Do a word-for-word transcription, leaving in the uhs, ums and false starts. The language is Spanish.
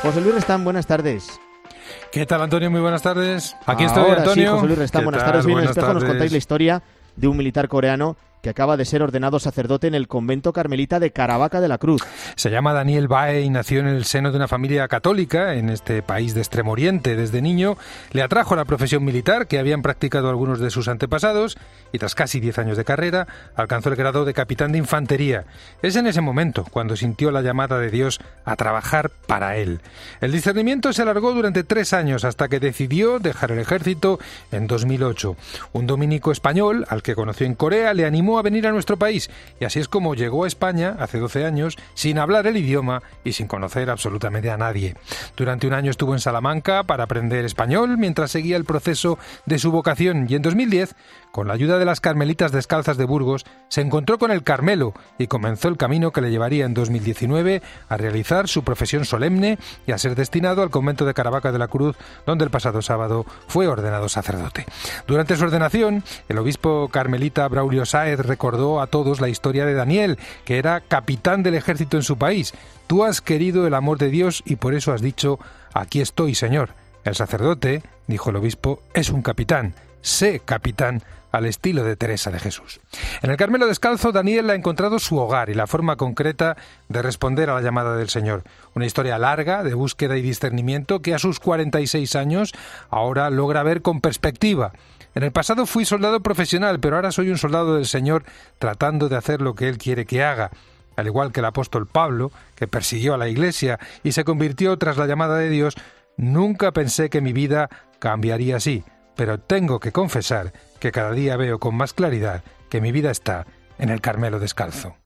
José Luis Restán, buenas tardes. ¿Qué tal, Antonio? Muy buenas tardes. Aquí estoy, Ahora Antonio. Sí, José Luis Restán, buenas tardes. Hoy en el espejo nos contáis la historia de un militar coreano que acaba de ser ordenado sacerdote en el convento carmelita de Caravaca de la Cruz. Se llama Daniel Bae y nació en el seno de una familia católica en este país de Extremo Oriente. Desde niño le atrajo la profesión militar que habían practicado algunos de sus antepasados y tras casi diez años de carrera alcanzó el grado de capitán de infantería. Es en ese momento cuando sintió la llamada de Dios a trabajar para él. El discernimiento se alargó durante tres años hasta que decidió dejar el ejército en dos mil ocho. Un dominico español, al que conoció en Corea, le animó a venir a nuestro país y así es como llegó a España hace doce años sin hablar el idioma y sin conocer absolutamente a nadie. Durante un año estuvo en Salamanca para aprender español mientras seguía el proceso de su vocación y en dos mil diez, con la ayuda de las Carmelitas Descalzas de Burgos, se encontró con el Carmelo y comenzó el camino que le llevaría en dos mil diecinueve a realizar su profesión solemne y a ser destinado al convento de Caravaca de la Cruz, donde el pasado sábado fue ordenado sacerdote. Durante su ordenación, el obispo carmelita Braulio Sáez recordó a todos la historia de Daniel, que era capitán del ejército en su país. Tú has querido el amor de Dios y por eso has dicho, aquí estoy, Señor. El sacerdote, dijo el obispo, es un capitán. Sé capitán al estilo de Teresa de Jesús. En el Carmelo Descalzo, Daniel ha encontrado su hogar y la forma concreta de responder a la llamada del Señor. Una historia larga de búsqueda y discernimiento que a sus cuarenta y seis años ahora logra ver con perspectiva. En el pasado fui soldado profesional, pero ahora soy un soldado del Señor tratando de hacer lo que Él quiere que haga. Al igual que el apóstol Pablo, que persiguió a la Iglesia y se convirtió tras la llamada de Dios, nunca pensé que mi vida cambiaría así, pero tengo que confesar que cada día veo con más claridad que mi vida está en el Carmelo Descalzo.